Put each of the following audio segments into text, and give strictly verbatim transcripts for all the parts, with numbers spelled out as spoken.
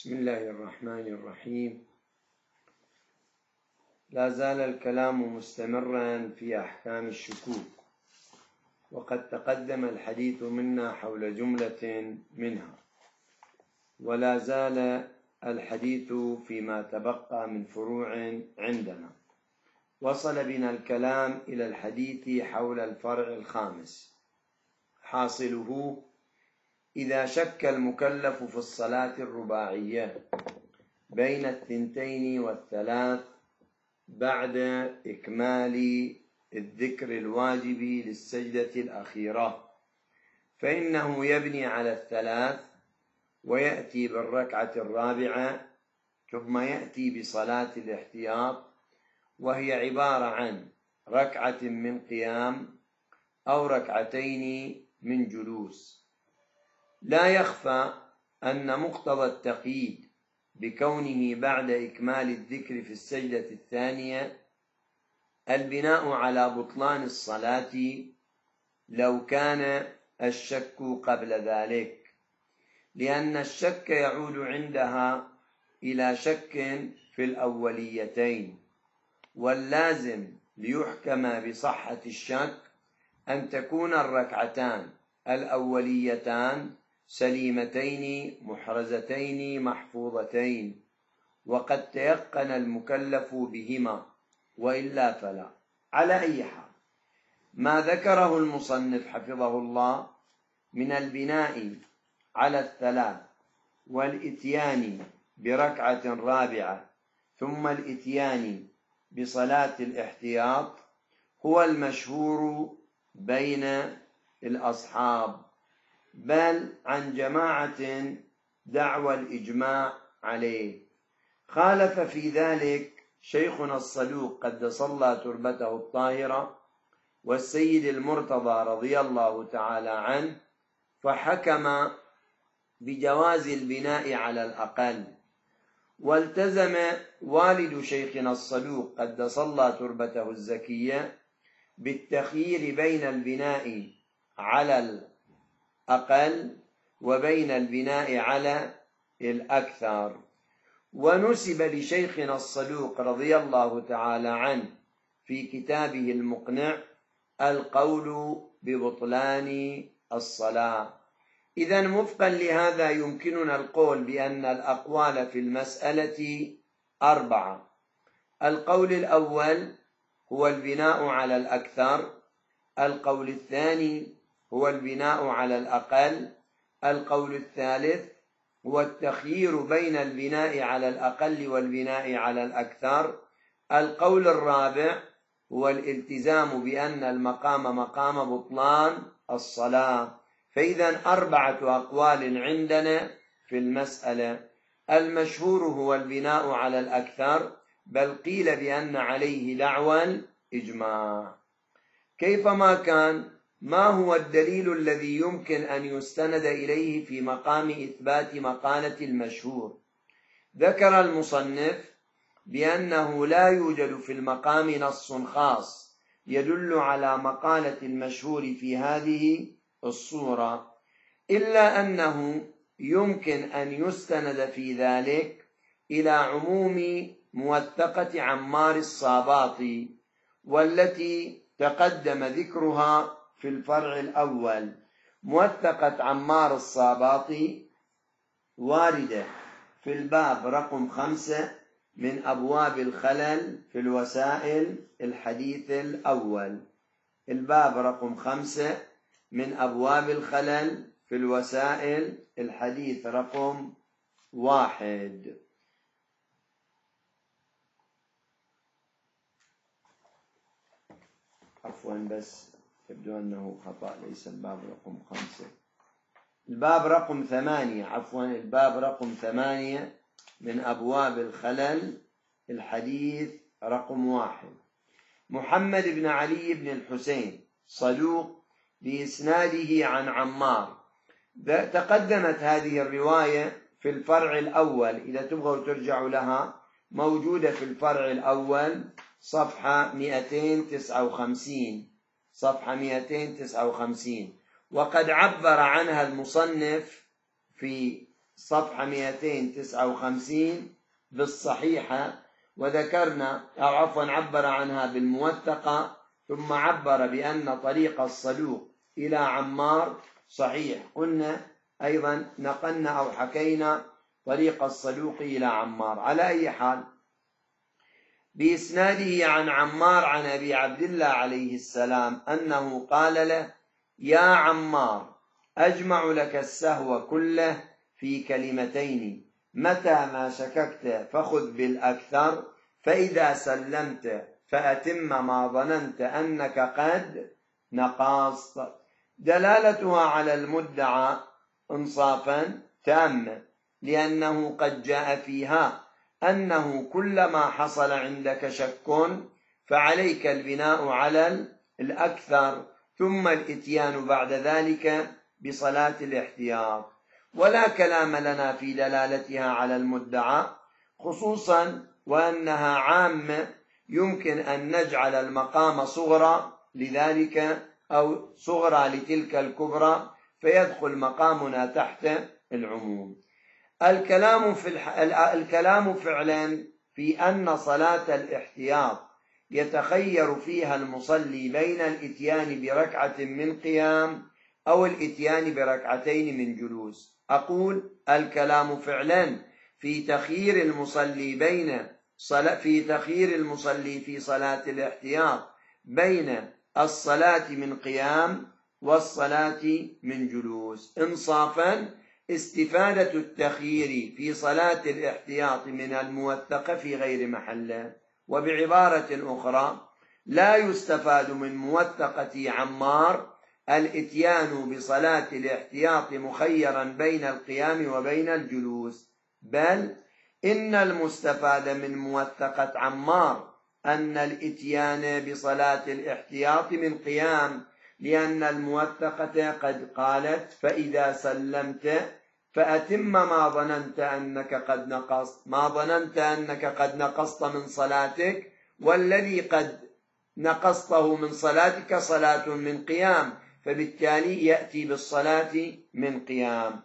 بسم الله الرحمن الرحيم. لا زال الكلام مستمرا في أحكام الشكوك، وقد تقدم الحديث منا حول جملة منها، ولا زال الحديث فيما تبقى من فروع عندنا. وصل بنا الكلام إلى الحديث حول الفرع الخامس، حاصله: إذا شك المكلف في الصلاة الرباعية بين الثنتين والثلاث بعد إكمال الذكر الواجب للسجدة الأخيرة، فإنه يبني على الثلاث ويأتي بالركعة الرابعة، ثم يأتي بصلاة الاحتياط، وهي عبارة عن ركعة من قيام أو ركعتين من جلوس. لا يخفى أن مقتضى التقييد بكونه بعد إكمال الذكر في السجدة الثانية البناء على بطلان الصلاة لو كان الشك قبل ذلك، لأن الشك يعود عندها إلى شك في الأوليتين، واللازم ليحكم بصحة الشك أن تكون الركعتان الأوليتان سليمتين محرزتين محفوظتين، وقد تيقن المكلف بهما، وإلا فلا. على أي حال، ما ذكره المصنف حفظه الله من البناء على الثلاث والإتيان بركعة رابعة ثم الإتيان بصلاة الاحتياط هو المشهور بين الأصحاب، بل عن جماعة دعوى الإجماع عليه. خالف في ذلك شيخنا الصدوق قدس الله تربته الطاهرة والسيد المرتضى رضي الله تعالى عنه، فحكم بجواز البناء على الأقل. والتزم والد شيخنا الصدوق قدس الله تربته الزكية بالتخيير بين البناء على الأقل وبين البناء على الأكثر. ونسب لشيخنا الصدوق رضي الله تعالى عنه في كتابه المقنع القول ببطلان الصلاة. إذن وفقا لهذا يمكننا القول بأن الأقوال في المسألة أربعة. القول الأول هو البناء على الأكثر، القول الثاني هو البناء على الأقل، القول الثالث هو التخيير بين البناء على الأقل والبناء على الأكثر، القول الرابع هو الالتزام بأن المقام مقام بطلان الصلاة. فإذا أربعة أقوال عندنا في المسألة. المشهور هو البناء على الأكثر، بل قيل بأن عليه دعوى الإجماع. كيفما كان، ما هو الدليل الذي يمكن أن يستند إليه في مقام إثبات مقالة المشهور؟ ذكر المصنف بأنه لا يوجد في المقام نص خاص يدل على مقالة المشهور في هذه الصورة، إلا أنه يمكن أن يستند في ذلك إلى عموم موثقة عمار الصاباطي، والتي تقدم ذكرها في الفرع الأول. موثقة عمار الصاباطي واردة في الباب رقم خمسة من أبواب الخلل في الوسائل الحديث الأول. الباب رقم خمسة من أبواب الخلل في الوسائل الحديث رقم واحد. عفوا، بس يبدو أنه خطأ، ليس الباب رقم خمسة، الباب رقم ثمانية. عفوا، الباب رقم ثمانية من أبواب الخلل الحديث رقم واحد. محمد بن علي بن الحسين صدوق بإسناده عن عمار. تقدمت هذه الرواية في الفرع الأول، إذا تبغوا ترجعوا لها، موجودة في الفرع الأول صفحة مئتين وتسعة وخمسين، صفحة مئتين وتسعة وخمسين. وقد عبر عنها المصنف في صفحة مئتين وتسعة وخمسين بالصحيحة، وذكرنا أو عفوا عبر عنها بالموثقة، ثم عبر بأن طريق الصدوق إلى عمار صحيح. قلنا أيضا نقلنا أو حكينا طريق الصدوق إلى عمار. على أي حال، بإسناده عن عمار عن أبي عبد الله عليه السلام أنه قال له: يا عمار، أجمع لك السهو كله في كلمتين: متى ما شككت فخذ بالأكثر، فإذا سلمت فأتم ما ظننت أنك قد نقصت. دلالتها على المدعى إنصافا تامة، لأنه قد جاء فيها أنه كلما حصل عندك شك فعليك البناء على الأكثر، ثم الإتيان بعد ذلك بصلاة الاحتياط. ولا كلام لنا في دلالتها على المدعى، خصوصا وأنها عامة، يمكن أن نجعل المقام صغرى لذلك أو صغرى لتلك الكبرى، فيدخل مقامنا تحت العموم. الكلام في الح... الكلام فعلا في أن صلاة الاحتياط يتخير فيها المصلي بين الإتيان بركعة من قيام أو الإتيان بركعتين من جلوس. أقول الكلام فعلا في تخيير المصلي بين صلاة في تخيير المصلي في صلاة الاحتياط بين الصلاة من قيام والصلاة من جلوس. إنصافا، استفادة التخيير في صلاة الاحتياط من الموثقة في غير محله. وبعبارة أخرى، لا يستفاد من موثقة عمار الإتيان بصلاة الاحتياط مخيرا بين القيام وبين الجلوس، بل إن المستفاد من موثقة عمار أن الإتيان بصلاة الاحتياط من قيام، لأن الموثقة قد قالت: فإذا سلمت فأتم ما ظننت أنك قد نقصت. ما ظننت أنك قد نقصت من صلاتك، والذي قد نقصته من صلاتك صلاة من قيام، فبالتالي يأتي بالصلاة من قيام.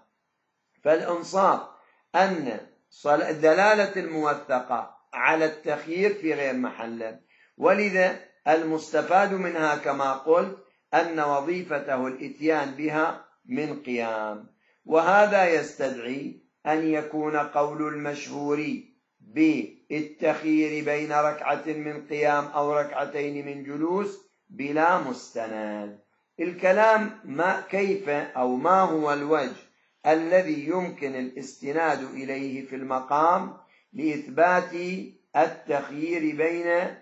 فالإنصاف أن دلالة الموثقة على التخيير في غير محله، ولذا المستفاد منها كما قلت أن وظيفته الإتيان بها من قيام. وهذا يستدعي أن يكون قول المشهور بالتخيير بين ركعة من قيام أو ركعتين من جلوس بلا مستند. الكلام ما كيف أو ما هو الوجه الذي يمكن الاستناد إليه في المقام لإثبات التخيير بين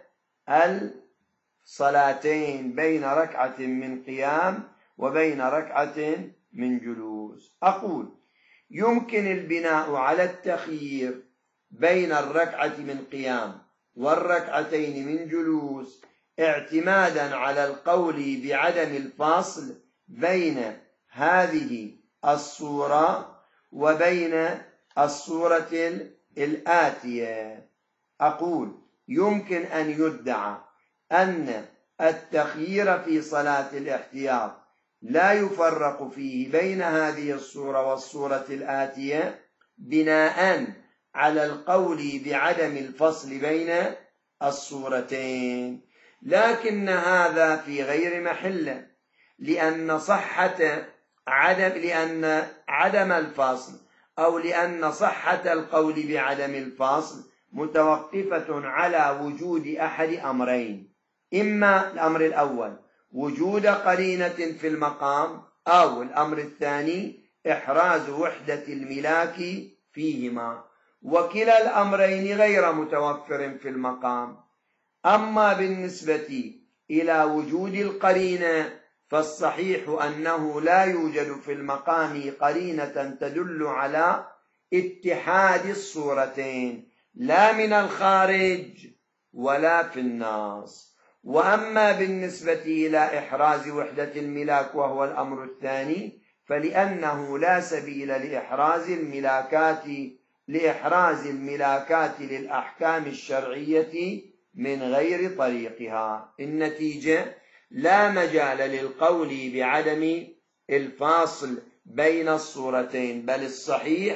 الصلاتين، بين ركعة من قيام وبين ركعة من جلوس. أقول يمكن البناء على التخيير بين الركعة من قيام والركعتين من جلوس اعتمادا على القول بعدم الفاصل بين هذه الصورة وبين الصورة الآتية. أقول يمكن أن يدعى أن التخيير في صلاة الاحتياط لا يفرق فيه بين هذه الصورة والصورة الآتية بناء على القول بعدم الفصل بين الصورتين، لكن هذا في غير محله، لأن صحة عدم لأن عدم الفصل أو لأن صحة القول بعدم الفصل متوقفة على وجود أحد أمرين: إما الأمر الأول وجود قرينة في المقام، أو الأمر الثاني إحراز وحدة الملاك فيهما، وكلا الأمرين غير متوفر في المقام. أما بالنسبة إلى وجود القرينة فالصحيح أنه لا يوجد في المقام قرينة تدل على اتحاد الصورتين، لا من الخارج ولا في النص. وأما بالنسبة إلى إحراز وحدة الملاك وهو الأمر الثاني، فلأنه لا سبيل لإحراز الملاكات لإحراز الملاكات للأحكام الشرعية من غير طريقها. النتيجة: لا مجال للقول بعدم الفاصل بين الصورتين، بل الصحيح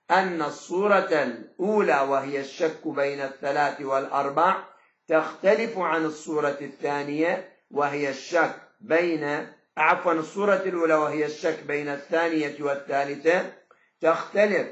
أن الصورة الأولى وهي الشك بين الثلاث والأربع تختلف عن الصورة الثانية وهي الشك بين عفوا الصورة الأولى وهي الشك بين الثانية والثالثة تختلف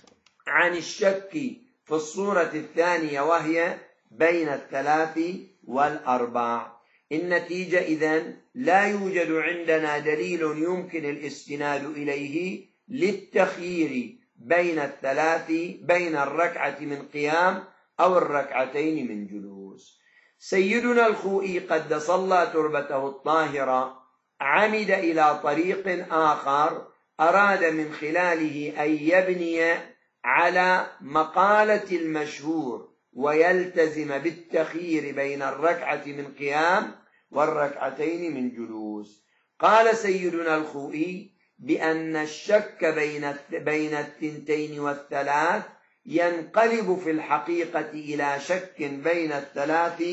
عن الشك في الصورة الثانية وهي بين الثلاث والأربع. النتيجة إذن لا يوجد عندنا دليل يمكن الاستناد إليه للتخيير بين الثلاث بين الركعة من قيام أو الركعتين من جلوس. سيدنا الخوئي قدس الله تربته الطاهرة عمد إلى طريق آخر أراد من خلاله أن يبني على مقالة المشهور ويلتزم بالتخيير بين الركعة من قيام والركعتين من جلوس. قال سيدنا الخوئي بأن الشك بين بين الثنتين والثلاث ينقلب في الحقيقة إلى شك بين الثلاث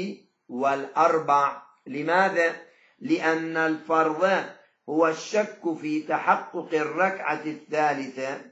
والأربع. لماذا؟ لأن الفرض هو الشك في تحقق الركعة الثالثة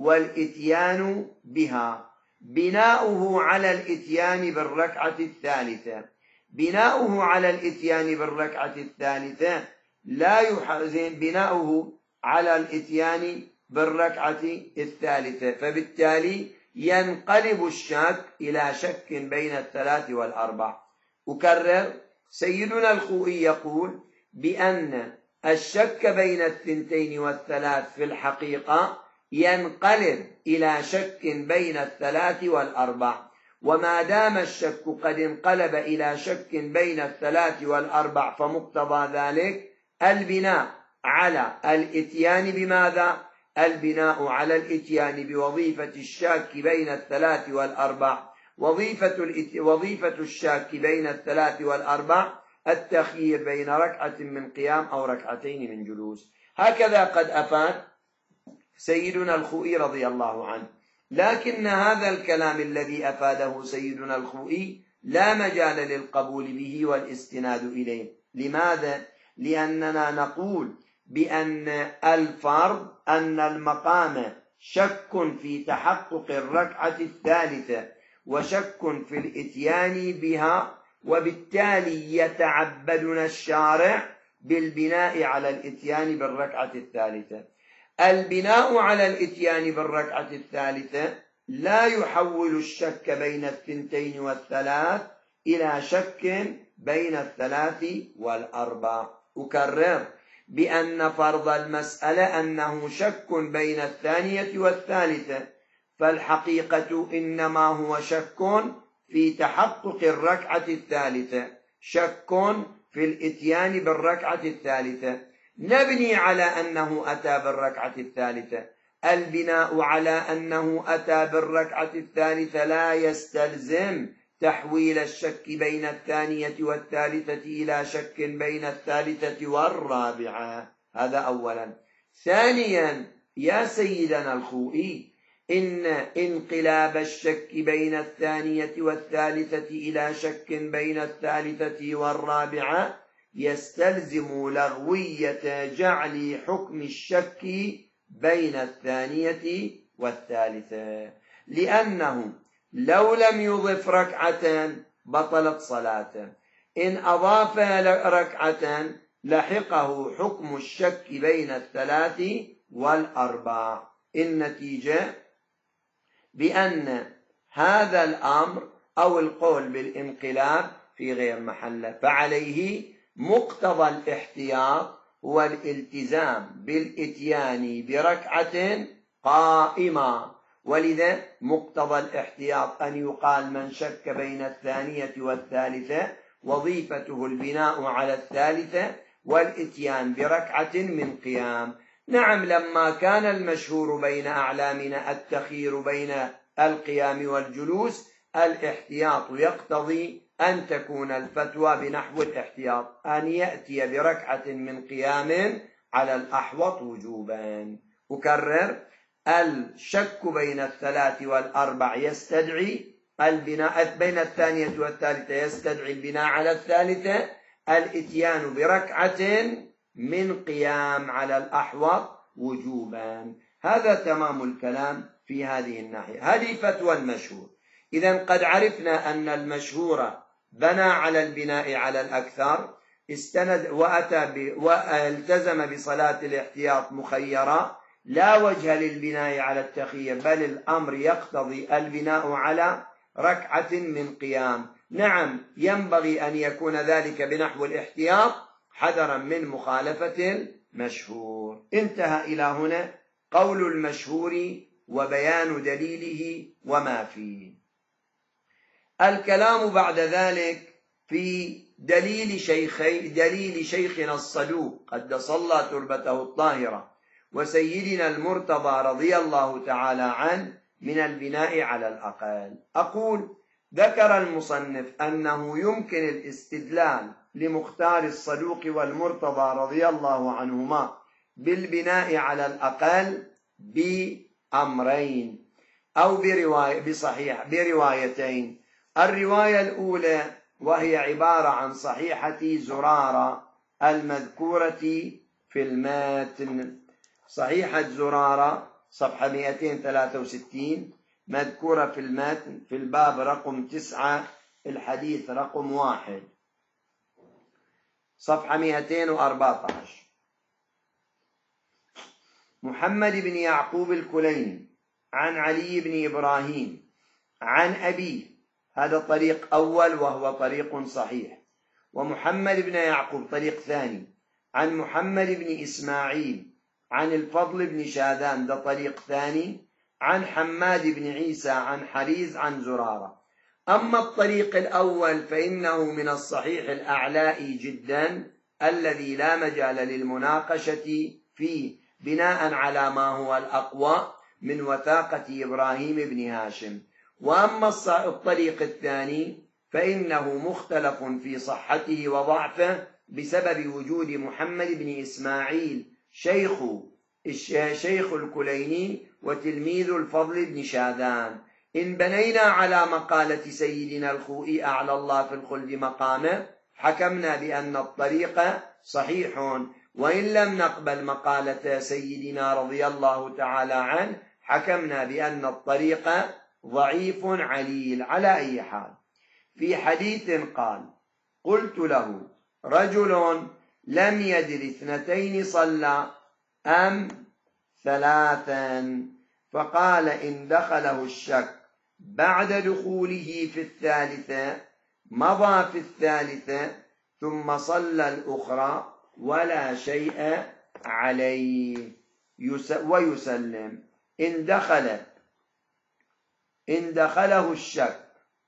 والإتيان بها. بناؤه على الإتيان بالركعة الثالثة بناؤه على الإتيان بالركعة الثالثة لا يحزن بناؤه على الإتيان بالركعة الثالثة فبالتالي ينقلب الشك إلى شك بين الثلاث والأربع. أكرر، سيدنا الخوئي يقول بأن الشك بين الثنتين والثلاث في الحقيقة ينقلب إلى شك بين الثلاث والأربع، وما دام الشك قد انقلب إلى شك بين الثلاث والأربع فمقتضى ذلك البناء على الإتيان بماذا؟ البناء على الإتيان بوظيفة الشاك بين الثلاث والأربع. وظيفة, وظيفة الشاك بين الثلاث والأربع التخيير بين ركعة من قيام أو ركعتين من جلوس. هكذا قد أفاد سيدنا الخوئي رضي الله عنه، لكن هذا الكلام الذي أفاده سيدنا الخوئي لا مجال للقبول به والاستناد إليه. لماذا؟ لأننا نقول بأن الفرض أن المقام شك في تحقق الركعة الثالثة وشك في الإتيان بها، وبالتالي يتعبدنا الشارع بالبناء على الإتيان بالركعة الثالثة. البناء على الإتيان بالركعة الثالثة لا يحول الشك بين الثنتين والثلاث إلى شك بين الثلاث والأربع. أكرر بأن فرض المسألة أنه شك بين الثانية والثالثة، فالحقيقة إنما هو شك في تحقق الركعة الثالثة، شك في الإتيان بالركعة الثالثة. نبني على أنه أتى بالركعة الثالثة. البناء على أنه أتى بالركعة الثالثة لا يستلزم تحويل الشك بين الثانية والثالثة إلى شك بين الثالثة والرابعة. هذا أولا. ثانيا، يا سيدنا الخوئي، إن انقلاب الشك بين الثانية والثالثة إلى شك بين الثالثة والرابعة يستلزم لغوية جعل حكم الشك بين الثانية والثالثة، لأنه لو لم يضف ركعة بطلت صلاته، إن أضاف ركعة لحقه حكم الشك بين الثلاث والأربع. النتيجة بأن هذا الأمر أو القول بالانقلاب في غير محله، فعليه مقتضى الاحتياط هو الالتزام بالإتيان بركعة قائمة. ولذا مقتضى الاحتياط أن يقال من شك بين الثانية والثالثة وظيفته البناء على الثالثة والإتيان بركعة من قيام. نعم، لما كان المشهور بين أعلامنا التخيير بين القيام والجلوس، الاحتياط يقتضي أن تكون الفتوى بنحو الاحتياط، أن يأتي بركعة من قيام على الأحوط وجوبا. أكرر، الشك بين الثلاث والأربع يستدعي البناء بين الثانية والثالثة يستدعي البناء على الثالثة، الإتيان بركعة من قيام على الأحوط وجوبا. هذا تمام الكلام في هذه الناحية. هذه فتوى المشهور. إذن قد عرفنا أن المشهور بنى على البناء على الأكثر، استند وأتى والتزم بصلاة الاحتياط مخيرا، لا وجه للبناء على التخيير، بل الأمر يقتضي البناء على ركعة من قيام. نعم، ينبغي أن يكون ذلك بنحو الاحتياط حذرا من مخالفة المشهور. انتهى إلى هنا قول المشهور وبيان دليله وما فيه. الكلام بعد ذلك في دليل شيخي دليل شيخنا الصدوق قدس الله تربته الطاهرة وسيدنا المرتضى رضي الله تعالى عنه من البناء على الأقل. أقول: ذكر المصنف أنه يمكن الاستدلال لمختار الصدوق والمرتضى رضي الله عنهما بالبناء على الأقل بأمرين أو برواية بصحيح بروايتين. الرواية الأولى وهي عبارة عن صحيحة زرارة المذكورة في الماتن، صحيحة زرارة صفحة مئتين وثلاثة وستين مذكورة في الماتن في الباب رقم تسعة الحديث رقم واحد صفحة مئتين وأربعة عشر. محمد بن يعقوب الكليني عن علي بن إبراهيم عن أبيه، هذا طريق أول وهو طريق صحيح. ومحمد بن يعقوب طريق ثاني عن محمد بن إسماعيل عن الفضل بن شاذان، ده طريق ثاني عن حماد بن عيسى عن حريز عن زرارة. أما الطريق الأول فإنه من الصحيح الأعلائي جدا الذي لا مجال للمناقشة فيه بناء على ما هو الأقوى من وثاقة إبراهيم بن هاشم. وأما الطريق الثاني فإنه مختلف في صحته وضعفه بسبب وجود محمد بن إسماعيل شيخ شيخ الكليني وتلميذ الفضل بن شاذان. إن بنينا على مقالة سيدنا الخوئي أعلى الله في الخلد مقامه حكمنا بأن الطريق صحيح، وإن لم نقبل مقالة سيدنا رضي الله تعالى عنه حكمنا بأن الطريق ضعيف عليل. على أي حال، في حديث قال: قلت له: رجل لم يدر اثنتين صلى أم ثلاثا؟ فقال: إن دخله الشك بعد دخوله في الثالثة مضى في الثالثة ثم صلى الأخرى ولا شيء عليه ويسلم. إن دخل إن دخله الشك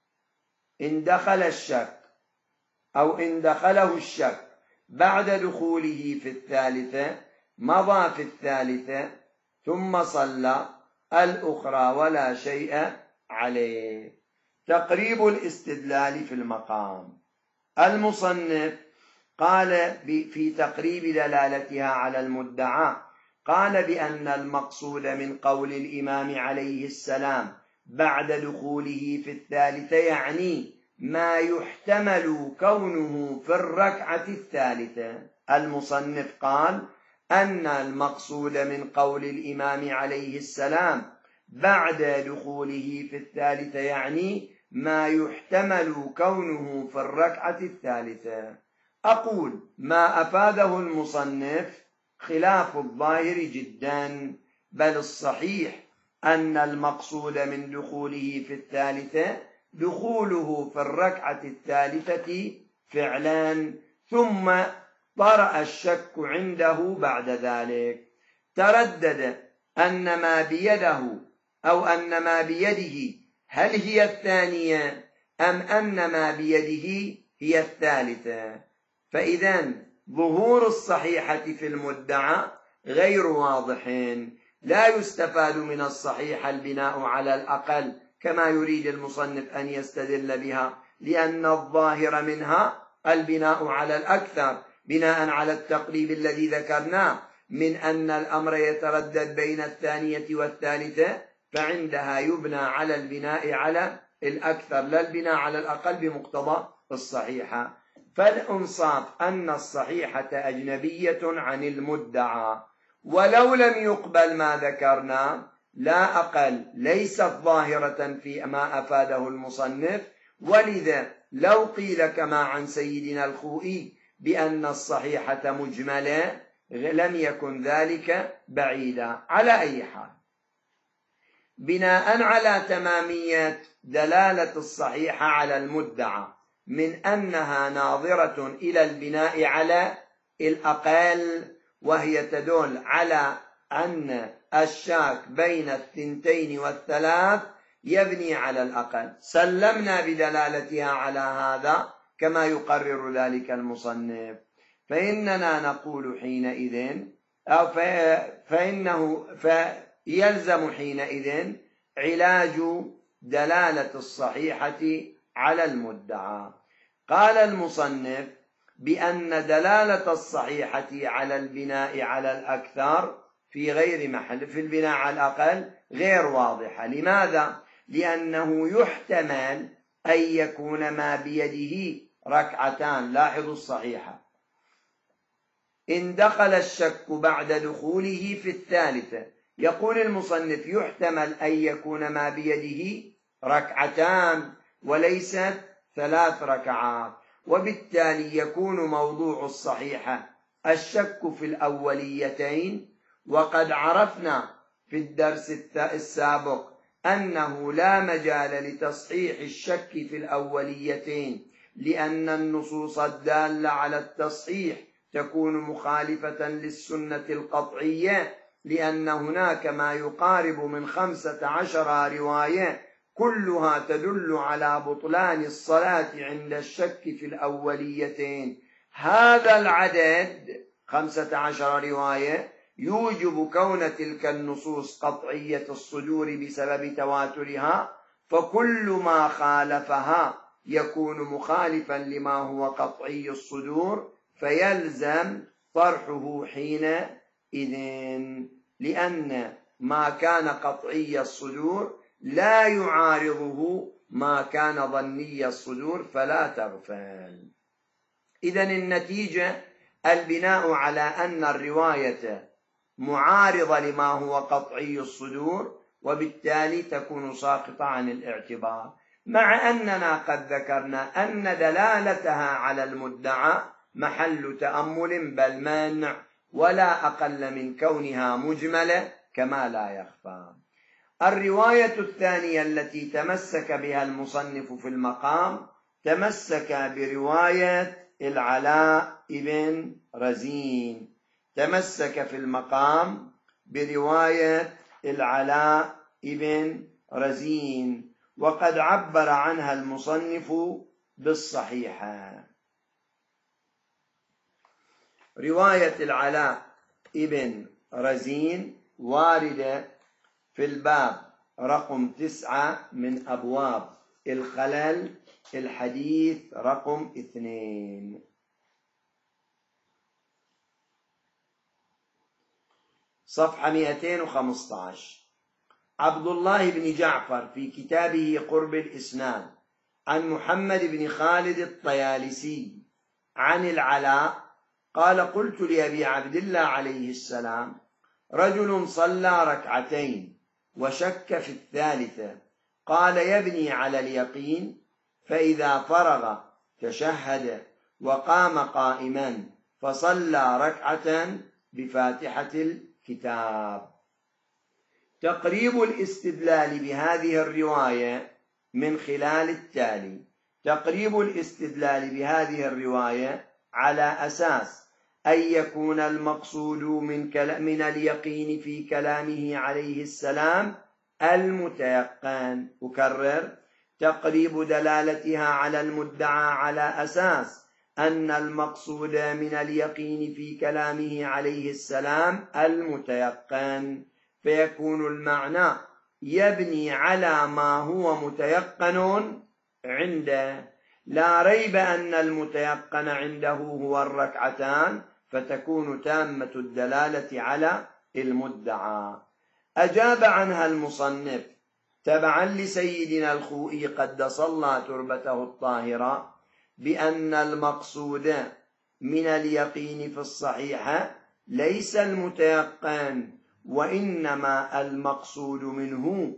إن دخل الشك أو إن دخله الشك بعد دخوله في الثالثة مضى في الثالثة ثم صلى الأخرى ولا شيء عليه. تقريب الاستدلال في المقام. المصنف قال في تقريب دلالتها على المدعى، قال بأن المقصود من قول الإمام عليه السلام بعد دخوله في الثالثة يعني ما يحتمل كونه في الركعة الثالثة. المصنف قال أن المقصود من قول الإمام عليه السلام بعد دخوله في الثالثة يعني ما يحتمل كونه في الركعة الثالثة. أقول: ما أفاده المصنف خلاف الظاهر جدا، بل الصحيح أن المقصود من دخوله في الثالثة دخوله في الركعة الثالثة فعلا، ثم طرأ الشك عنده بعد ذلك، تردد أن ما بيده أو أن ما بيده هل هي الثانية أم أن ما بيده هي الثالثة. فإذن ظهور الصحيحة في المدعى غير واضح، لا يستفاد من الصحيح البناء على الأقل كما يريد المصنف أن يستدل بها، لأن الظاهر منها البناء على الأكثر بناء على التقريب الذي ذكرناه من أن الأمر يتردد بين الثانية والثالثة، فعندها يبنى على البناء على الأكثر لا البناء على الأقل بمقتضى الصحيحة. فالإنصاف أن الصحيحة أجنبية عن المدعى، ولو لم يقبل ما ذكرنا لا أقل ليست ظاهرة في ما أفاده المصنف، ولذا لو قيل كما عن سيدنا الخوئي بأن الصحيحة مجملة لم يكن ذلك بعيدا. على أي حال، بناء على تمامية دلالة الصحيحة على المدعى من أنها ناظرة إلى البناء على الأقل، وهي تدل على أن الشاك بين الثنتين والثلاث يبني على الأقل، سلمنا بدلالتها على هذا كما يقرر ذلك المصنف، فإننا نقول حينئذ أو فإنه فيلزم حينئذ علاج دلالة الصحيحة على المدعى. قال المصنف بأن دلالة الصحيحة على البناء على الأكثر في غير محل في البناء على الأقل غير واضحة. لماذا؟ لأنه يحتمل أن يكون ما بيده ركعتان. لاحظوا الصحيحة، إن دخل الشك بعد دخوله في الثالثة، يقول المصنف يحتمل أن يكون ما بيده ركعتان وليست ثلاث ركعات، وبالتالي يكون موضوع الصحيحة الشك في الأوليتين. وقد عرفنا في الدرس السابق أنه لا مجال لتصحيح الشك في الأوليتين، لأن النصوص الدالة على التصحيح تكون مخالفة للسنة القطعية، لأن هناك ما يقارب من خمسة عشر رواية كلها تدل على بطلان الصلاة عند الشك في الأوليتين. هذا العدد خمسة عشر رواية يوجب كون تلك النصوص قطعية الصدور بسبب تواترها، فكل ما خالفها يكون مخالفا لما هو قطعي الصدور، فيلزم طرحه حينئذ، لأن ما كان قطعي الصدور لا يعارضه ما كان ظني الصدور، فلا تغفل. إذن النتيجة البناء على أن الرواية معارضة لما هو قطعي الصدور، وبالتالي تكون ساقطة عن الاعتبار، مع أننا قد ذكرنا أن دلالتها على المدعى محل تأمل بل مانع، ولا أقل من كونها مجملة كما لا يخفى. الرواية الثانية التي تمسك بها المصنف في المقام تمسك برواية العلاء بن رزين، تمسك في المقام برواية العلاء بن رزين، وقد عبر عنها المصنف بالصحيحة. رواية العلاء بن رزين واردة في الباب رقم تسعة من أبواب الخلل، الحديث رقم اثنين، صفحة مئتين وخمسة عشر. عبد الله بن جعفر في كتابه قرب الإسناد عن محمد بن خالد الطيالسي عن العلاء قال: قلت لأبي عبد الله عليه السلام: رجل صلى ركعتين وشك في الثالثة، قال: يبني على اليقين، فإذا فرغ تشهد وقام قائما فصلى ركعة بفاتحة الكتاب. تقريب الاستدلال بهذه الرواية من خلال التالي: تقريب الاستدلال بهذه الرواية على أساس أن يكون المقصود من, من اليقين في كلامه عليه السلام المتيقن. أكرر: تقريب دلالتها على المدعى على أساس أن المقصود من اليقين في كلامه عليه السلام المتيقن، فيكون المعنى يبني على ما هو متيقن عنده، لا ريب أن المتيقن عنده هو الركعتان، فتكون تامة الدلالة على المدعى. أجاب عنها المصنف تبعا لسيدنا الخوئي قدس الله تربته الطاهرة بأن المقصود من اليقين في الصحيحة ليس المتيقن، وإنما المقصود منه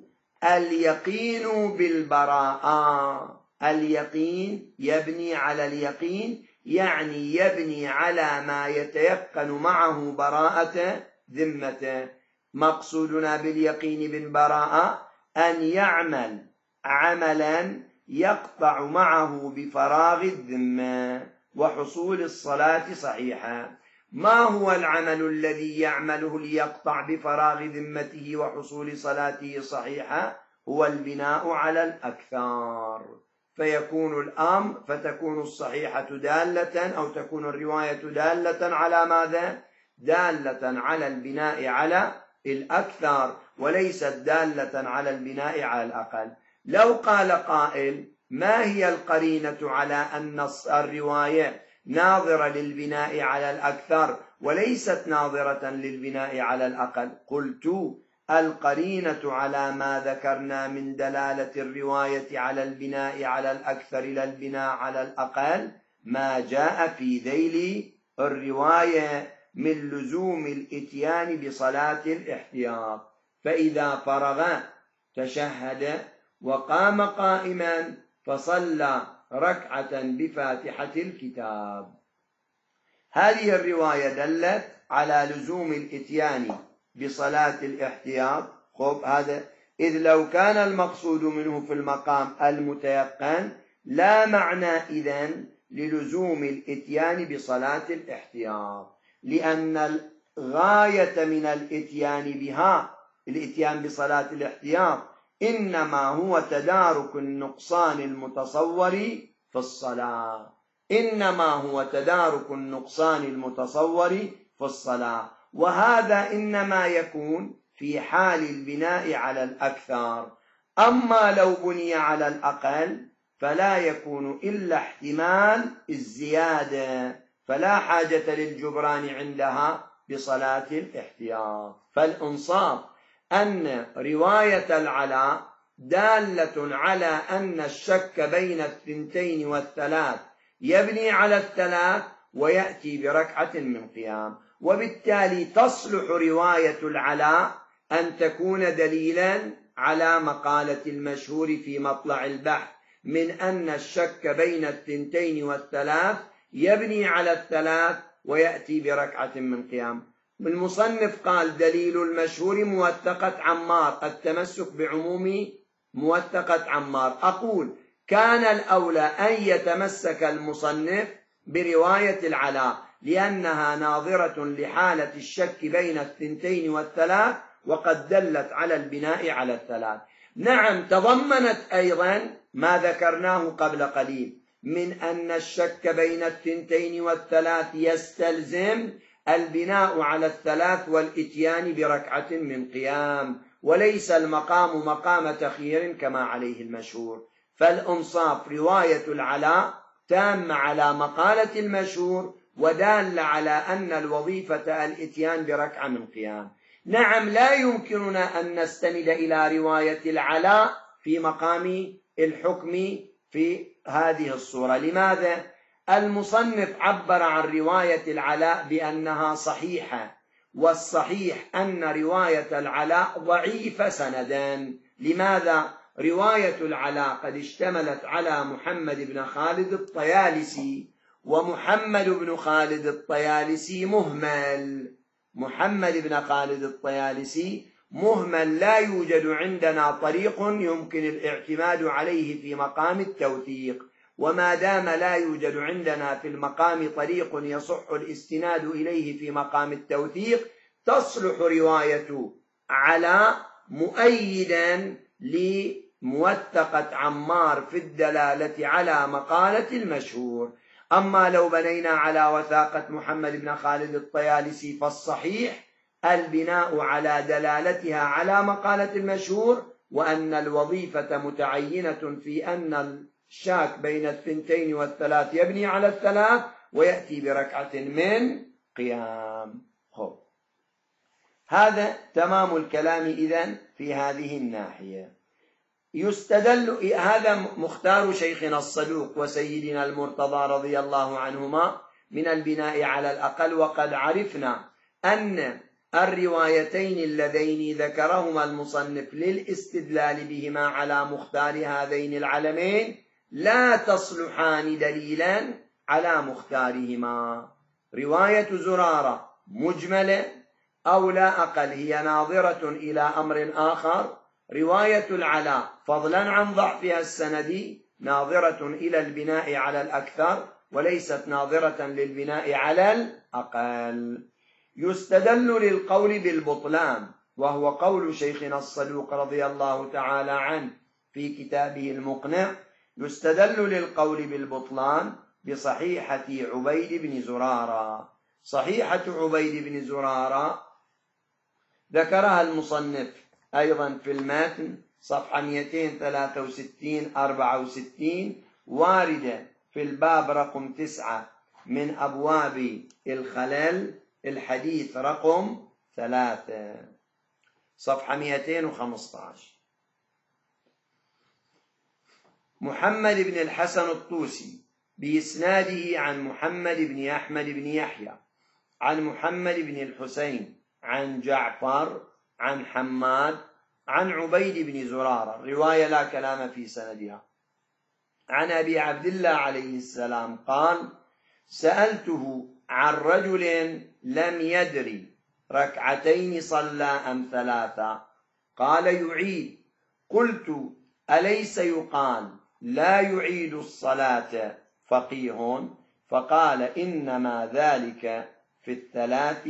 اليقين بالبراءة. اليقين يبني على اليقين، يعني يبني على ما يتيقن معه براءة ذمته. مقصودنا باليقين بالبراءة أن يعمل عملا يقطع معه بفراغ الذمة وحصول الصلاة صحيحة. ما هو العمل الذي يعمله ليقطع بفراغ ذمته وحصول صلاته صحيحة؟ هو البناء على الأكثار، فيكون الأمر فتكون الصحيحة دالة أو تكون الرواية دالة على ماذا؟ دالة على البناء على الأكثر، وليست دالة على البناء على الأقل. لو قال قائل: ما هي القرينة على أن الرواية ناظرة للبناء على الأكثر وليست ناظرة للبناء على الأقل؟ قلت: القرينة على ما ذكرنا من دلالة الرواية على البناء على الأكثر إلى البناء على الأقل ما جاء في ذيل الرواية من لزوم الإتيان بصلاة الاحتياط، فإذا فرغ تشهد وقام قائما فصلى ركعة بفاتحة الكتاب. هذه الرواية دلت على لزوم الإتيان بصلاة الاحتياط. خب هذا إذ لو كان المقصود منه في المقام المتيقن لا معنى إذن للزوم الإتيان بصلاة الاحتياط، لأن الغاية من الإتيان بها الإتيان بصلاة الاحتياط إنما هو تدارك النقصان المتصور في الصلاة، إنما هو تدارك النقصان المتصور في الصلاة، وهذا إنما يكون في حال البناء على الأكثر. أما لو بني على الأقل فلا يكون إلا احتمال الزيادة، فلا حاجة للجبران عندها بصلاة الاحتياط. فالإنصاف أن رواية العلاء دالة على أن الشك بين الثنتين والثلاث يبني على الثلاث ويأتي بركعة من قيام، وبالتالي تصلح رواية العلاء أن تكون دليلا على مقالة المشهور في مطلع البحث من أن الشك بين الثنتين والثلاث يبني على الثلاث ويأتي بركعة من قيام. المصنف قال: دليل المشهور موثقة عمار، التمسك بعموم موثقة عمار. أقول: كان الأولى أن يتمسك المصنف برواية العلاء لأنها ناظرة لحالة الشك بين الثنتين والثلاث وقد دلت على البناء على الثلاث. نعم، تضمنت أيضا ما ذكرناه قبل قليل من أن الشك بين الثنتين والثلاث يستلزم البناء على الثلاث والإتيان بركعة من قيام، وليس المقام مقام تخيير كما عليه المشهور. فالإنصاف رواية العلاء تامة على مقالة المشهور ودال على أن الوظيفة الإتيان بركعة من قيام. نعم، لا يمكننا أن نستند إلى رواية العلاء في مقام الحكم في هذه الصورة. لماذا؟ المصنف عبر عن رواية العلاء بأنها صحيحة، والصحيح أن رواية العلاء ضعيفة سندا. لماذا؟ رواية العلاء قد اشتملت على محمد بن خالد الطيالسي، ومحمد بن خالد الطيالسي مهمل. محمد بن خالد الطيالسي مهمل، لا يوجد عندنا طريق يمكن الاعتماد عليه في مقام التوثيق، وما دام لا يوجد عندنا في المقام طريق يصح الاستناد إليه في مقام التوثيق تصلح رواية علاء مؤيدا لموثقة عمار في الدلالة على مقالة المشهور. أما لو بنينا على وثاقة محمد بن خالد الطيالسي فالصحيح البناء على دلالتها على مقالة المشهور، وأن الوظيفة متعينة في أن الشاك بين الثنتين والثلاث يبني على الثلاث ويأتي بركعة من قيام. خب. هذا تمام الكلام إذن في هذه الناحية. يستدل، هذا مختار شيخنا الصدوق وسيدنا المرتضى رضي الله عنهما من البناء على الأقل، وقد عرفنا أن الروايتين اللذين ذكرهما المصنف للاستدلال بهما على مختار هذين العلمين لا تصلحان دليلا على مختارهما. رواية زرارة مجملة أو لا أقل هي ناظرة إلى أمر آخر. رواية العلاء فضلا عن ضعفها السندي ناظرة إلى البناء على الأكثر وليست ناظرة للبناء على الأقل. يستدل للقول بالبطلان وهو قول شيخنا الصدوق رضي الله تعالى عنه في كتابه المقنع. يستدل للقول بالبطلان بصحيحة عبيد بن زرارة. صحيحة عبيد بن زرارة ذكرها المصنف أيضا في المتن صفحة مئتين وثلاثة وستين أربعة وستين واردة في الباب رقم تسعة من أبواب الخلل الحديث رقم ثلاثة صفحة مئتين وخمسة عشر. محمد بن الحسن الطوسي بإسناده عن محمد بن أحمد بن يحيى عن محمد بن الحسين عن جعفر عن حماد عن عبيد بن زرارة رواية لا كلام في سندها عن أبي عبد الله عليه السلام قال: سألته عن رجل لم يدري ركعتين صلى أم ثلاثة قال: يعيد. قلت: أليس يقال لا يعيد الصلاة فقيه؟ فقال: إنما ذلك في الثلاث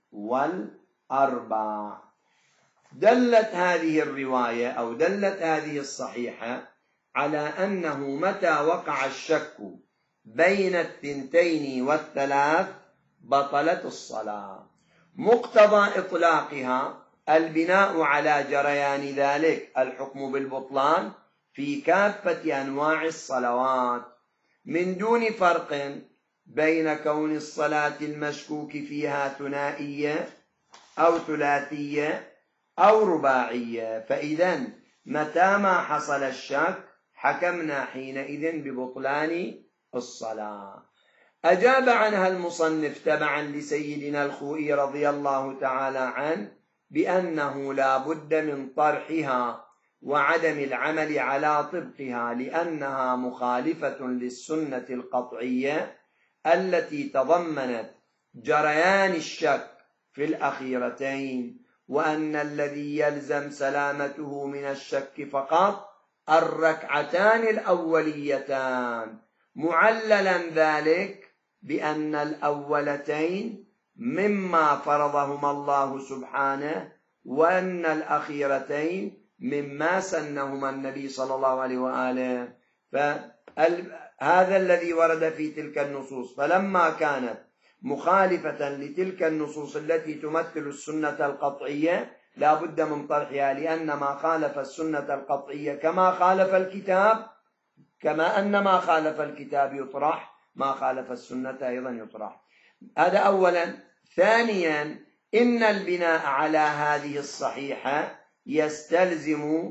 والأربع. دلت هذه الرواية أو دلت هذه الصحيحة على أنه متى وقع الشك بين الثنتين والثلاث بطلت الصلاة. مقتضى إطلاقها البناء على جريان ذلك الحكم بالبطلان في كافة أنواع الصلوات من دون فرق بين كون الصلاة المشكوك فيها ثنائية أو ثلاثية أو رباعية. فإذا متى ما حصل الشك حكمنا حينئذ ببطلان الصلاة. أجاب عنها المصنف تبعا لسيدنا الخوئي رضي الله تعالى عنه بأنه لا بد من طرحها وعدم العمل على طبقها لأنها مخالفة للسنة القطعية التي تضمنت جريان الشك في الأخيرتين، وأن الذي يلزم سلامته من الشك فقط الركعتان الأوليتان، معللا ذلك بأن الأولتين مما فرضهما الله سبحانه، وأن الأخيرتين مما سنهما النبي صلى الله عليه وآله. فهذا الذي ورد في تلك النصوص، فلما كانت مخالفة لتلك النصوص التي تمثل السنة القطعية لا بد من طرحها، لأن ما خالف السنة القطعية كما خالف الكتاب، كما أن ما خالف الكتاب يطرح، ما خالف السنة أيضا يطرح. هذا أولا. ثانيا، إن البناء على هذه الصحيحة يستلزم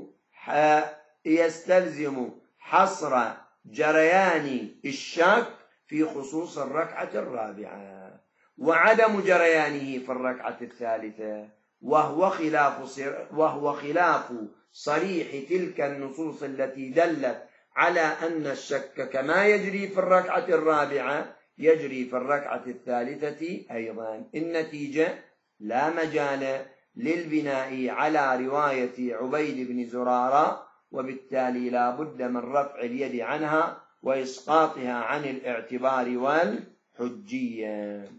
يستلزم حصر جريان الشك في خصوص الركعة الرابعة وعدم جريانه في الركعة الثالثة، وهو خلاف وهو خلاف صريح تلك النصوص التي دلت على أن الشك كما يجري في الركعة الرابعة يجري في الركعة الثالثة أيضا. النتيجة لا مجال للبناء على رواية عبيد بن زرارة، وبالتالي لا بد من رفع اليد عنها وإسقاطها عن الاعتبار والحجية.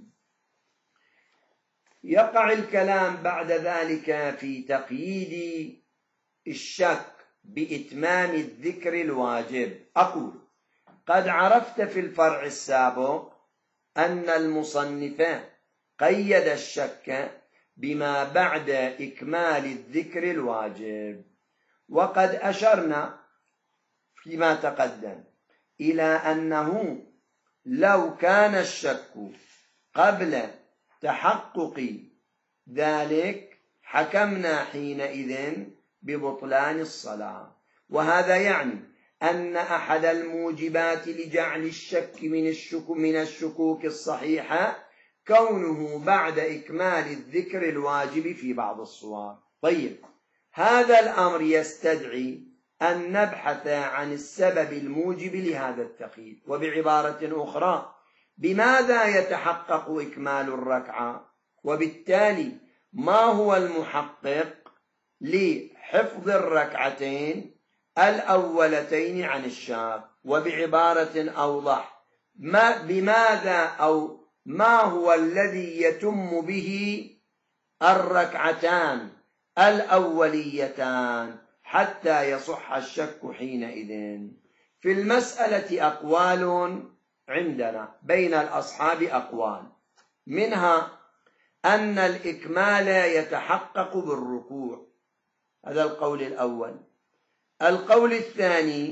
يقع الكلام بعد ذلك في تقييد الشك بإتمام الذكر الواجب. أقول: قد عرفت في الفرع السابق أن المصنف قيد الشك بما بعد إكمال الذكر الواجب، وقد أشرنا فيما تقدم إلى أنه لو كان الشك قبل تحقق ذلك حكمنا حينئذ ببطلان الصلاة. وهذا يعني أن أحد الموجبات لجعل الشك من الشك من الشكوك الصحيحة كونه بعد إكمال الذكر الواجب في بعض الصور. طيب، هذا الأمر يستدعي أن نبحث عن السبب الموجب لهذا التقييد. وبعبارة أخرى، بماذا يتحقق إكمال الركعة؟ وبالتالي ما هو المحقق لحفظ الركعتين الأولتين عن الشاذ؟ وبعبارة أوضح، ما بماذا أو ما هو الذي يتم به الركعتان الأوليتان حتى يصح الشك حينئذ؟ في المسألة أقوال عندنا بين الأصحاب، أقوال منها أن الإكمال يتحقق بالركوع، هذا القول الأول. القول الثاني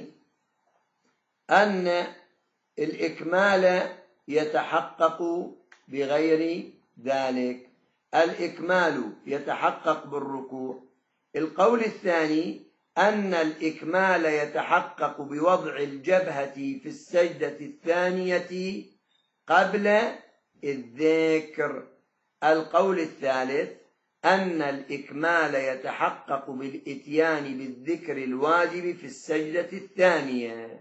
أن الإكمال يتحقق بغير ذلك، الإكمال يتحقق بالركوع. القول الثاني أن الإكمال يتحقق بوضع الجبهة في السجدة الثانية قبل الذكر. القول الثالث أن الإكمال يتحقق بالإتيان بالذكر الواجب في السجدة الثانية.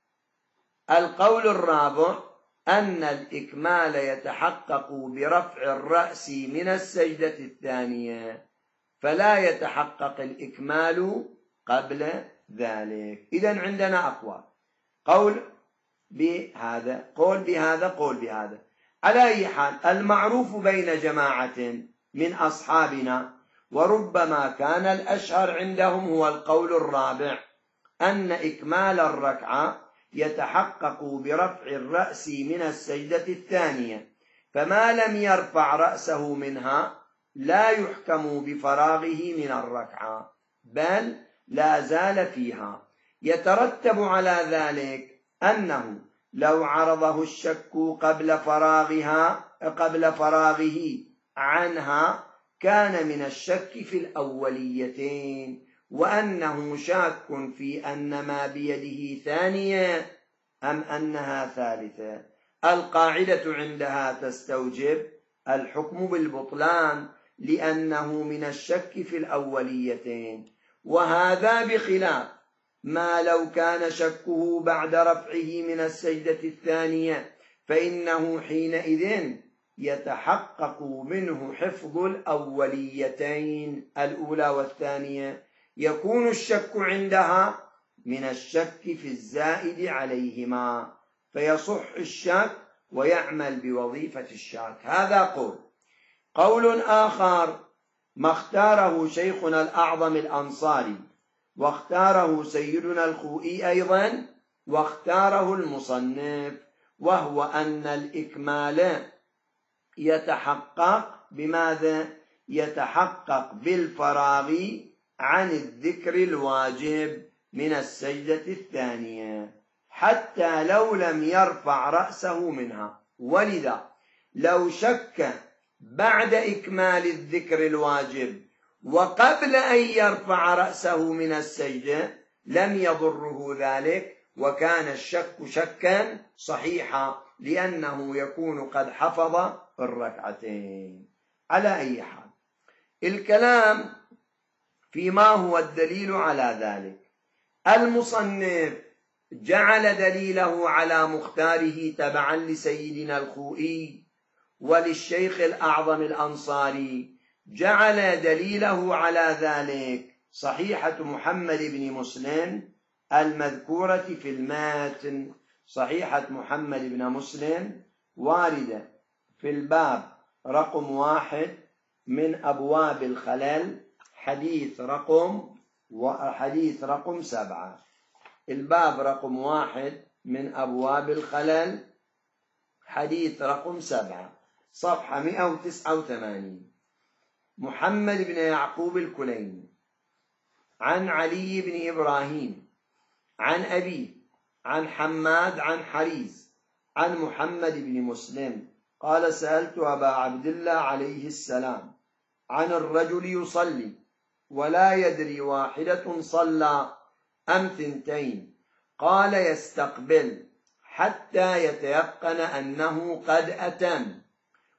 القول الرابع أن الإكمال يتحقق برفع الرأس من السجدة الثانية، فلا يتحقق الإكمال قبل ذلك. إذن عندنا أقوال، قول بهذا، قول بهذا، قول بهذا. على أي حال، المعروف بين جماعة من أصحابنا وربما كان الأشهر عندهم هو القول الرابع، أن إكمال الركعة يتحقق برفع الرأس من السجدة الثانية، فما لم يرفع رأسه منها لا يحكم بفراغه من الركعة، بل لا زال فيها. يترتب على ذلك أنه لو عرضه الشك قبل فراغها قبل فراغه عنها كان من الشك في الأوليتين، وأنه شاك في أن ما بيده ثانية أم أنها ثالثة. القاعدة عندها تستوجب الحكم بالبطلان لأنه من الشك في الأوليتين، وهذا بخلاف ما لو كان شكه بعد رفعه من السجدة الثانية، فإنه حينئذ يتحقق منه حفظ الأوليتين الأولى والثانية، يكون الشك عندها من الشك في الزائد عليهما، فيصح الشك ويعمل بوظيفة الشك. هذا قول. قول آخر ما اختاره شيخنا الأعظم الأنصاري، واختاره سيدنا الخوئي أيضا، واختاره المصنف، وهو أن الإكمال يتحقق بماذا؟ يتحقق بالفراغ عن الذكر الواجب من السجدة الثانية حتى لو لم يرفع رأسه منها. ولذا لو شك بعد إكمال الذكر الواجب وقبل أن يرفع رأسه من السجدة لم يضره ذلك، وكان الشك شكا صحيحا لأنه يكون قد حفظ الركعتين. على أي حال، الكلام فيما هو الدليل على ذلك. المصنف جعل دليله على مختاره تبعا لسيدنا الخوئي، وللشيخ الأعظم الأنصاري جعل دليله على ذلك صحيحة محمد بن مسلم المذكورة في الماتن. صحيحة محمد بن مسلم واردة في الباب رقم واحد من أبواب الخلل، حديث رقم وحديث رقم سبعة. الباب رقم واحد من أبواب الخلل، حديث رقم سبعة، صفحة مئة وتسعة وثمانين. محمد بن يعقوب الكليني عن علي بن إبراهيم عن أبيه عن حماد عن حريز عن محمد بن مسلم قال: سألت أبا عبد الله عليه السلام عن الرجل يصلي ولا يدري واحدة صلى أم ثنتين، قال: يستقبل حتى يتيقن أنه قد أتم،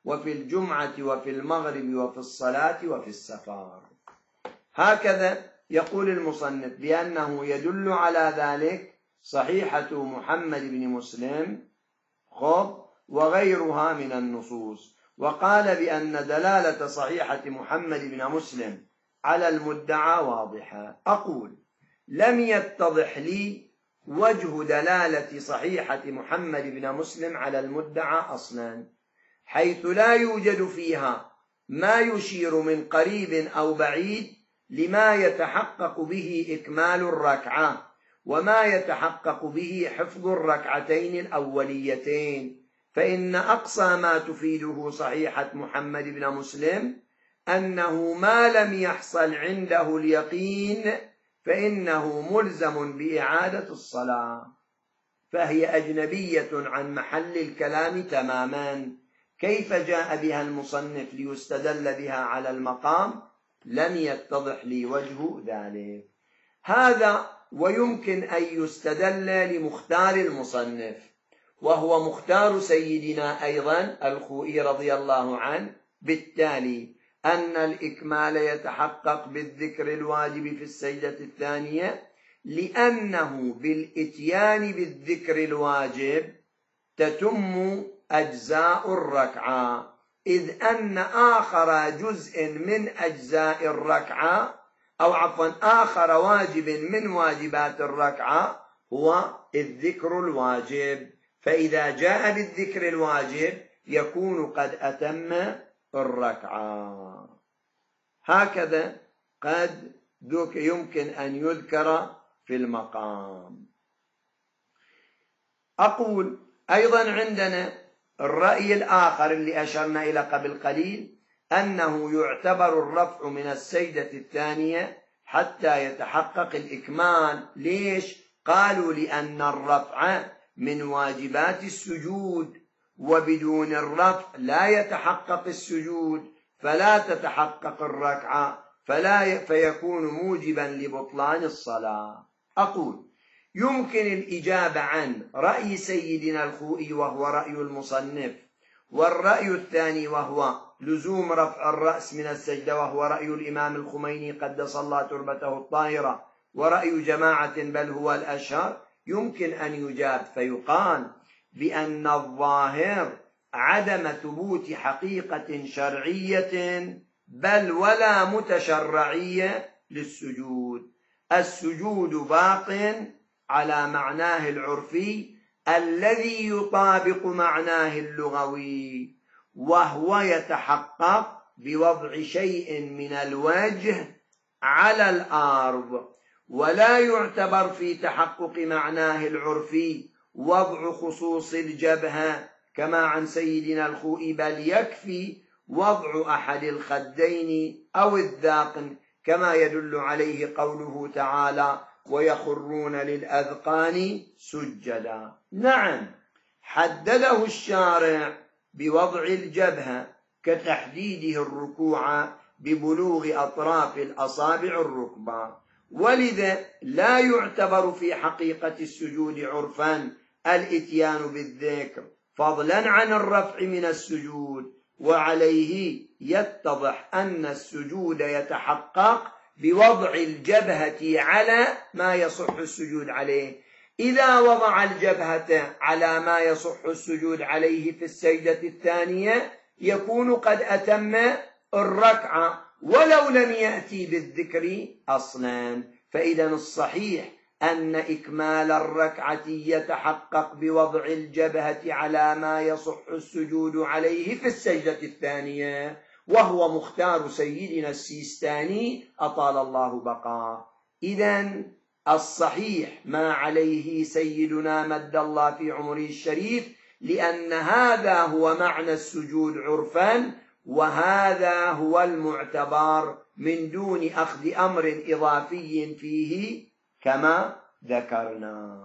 وفي الجمعة وفي المغرب وفي الصلاة وفي السفر. هكذا يقول المصنف بأنه يدل على ذلك صحيحة محمد بن مسلم خب وغيرها من النصوص. وقال بأن دلالة صحيحة محمد بن مسلم على المدعى واضحة. أقول لم يتضح لي وجه دلالة صحيحة محمد بن مسلم على المدعى أصلا، حيث لا يوجد فيها ما يشير من قريب أو بعيد لما يتحقق به إكمال الركعة وما يتحقق به حفظ الركعتين الأوليتين. فإن أقصى ما تفيده صحيحة محمد بن مسلم أنه ما لم يحصل عنده اليقين فإنه ملزم بإعادة الصلاة، فهي أجنبية عن محل الكلام تماما. كيف جاء بها المصنف ليستدل بها على المقام؟ لم يتضح لي وجه ذلك. هذا ويمكن أن يستدل لمختار المصنف، وهو مختار سيدنا أيضا الخوئي رضي الله عنه، بالتالي أن الإكمال يتحقق بالذكر الواجب في السجدة الثانية، لأنه بالإتيان بالذكر الواجب تتم أجزاء الركعة، إذ أن آخر جزء من أجزاء الركعة أو عفوا آخر واجب من واجبات الركعة هو الذكر الواجب، فإذا جاء بالذكر الواجب يكون قد أتم الركعة. هكذا قد يمكن أن يذكر في المقام. أقول أيضا عندنا الرأي الآخر اللي أشرنا إلى قبل قليل، أنه يعتبر الرفع من السجدة الثانية حتى يتحقق الإكمال. ليش؟ قالوا لأن الرفع من واجبات السجود، وبدون الرفع لا يتحقق السجود فلا تتحقق الركعة، فلا فيكون موجبا لبطلان الصلاة. أقول يمكن الإجابة عن رأي سيدنا الخوئي وهو رأي المصنف، والرأي الثاني وهو لزوم رفع الرأس من السجدة وهو رأي الإمام الخميني قدس الله تربته الطاهرة ورأي جماعة بل هو الأشهر، يمكن أن يجاب فيقال بأن الظاهر عدم ثبوت حقيقة شرعية بل ولا متشرعية للسجود. السجود باق على معناه العرفي الذي يطابق معناه اللغوي، وهو يتحقق بوضع شيء من الوجه على الأرض، ولا يعتبر في تحقق معناه العرفي وضع خصوص الجبهة كما عن سيدنا الخوئي، بل يكفي وضع أحد الخدين أو الذاقن كما يدل عليه قوله تعالى ويخرون للأذقان سجدا. نعم، حدده الشارع بوضع الجبهة كتحديده الركوع ببلوغ أطراف الأصابع الركبة، ولذا لا يعتبر في حقيقة السجود عرفا الإتيان بالذكر فضلا عن الرفع من السجود، وعليه يتضح أن السجود يتحقق بوضع الجبهة على ما يصح السجود عليه. إذا وضع الجبهة على ما يصح السجود عليه في السجدة الثانية يكون قد أتم الركعة ولو لم يأتي بالذكر أصلا. فإذا الصحيح أن إكمال الركعة يتحقق بوضع الجبهة على ما يصح السجود عليه في السجدة الثانية، وهو مختار سيدنا السيستاني أطال الله بقاه. إذن الصحيح ما عليه سيدنا مد الله في عمره الشريف، لأن هذا هو معنى السجود عرفا، وهذا هو المعتبر من دون أخذ أمر إضافي فيه كما ذكرنا.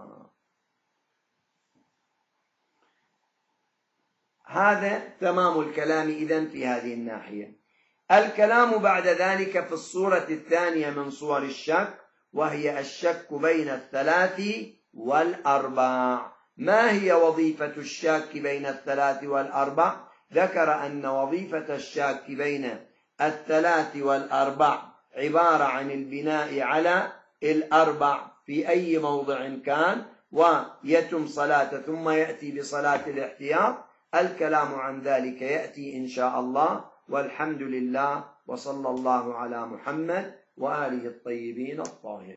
هذا تمام الكلام إذن في هذه الناحية. الكلام بعد ذلك في الصورة الثانية من صور الشك، وهي الشك بين الثلاث والأربع. ما هي وظيفة الشك بين الثلاث والأربع؟ ذكر أن وظيفة الشاك بين الثلاث والأربع عبارة عن البناء على الأربع في أي موضع كان، ويتم صلاة ثم يأتي بصلاة الاحتياط. الكلام عن ذلك يأتي إن شاء الله، والحمد لله، وصلى الله على محمد وآله الطيبين الطاهرين.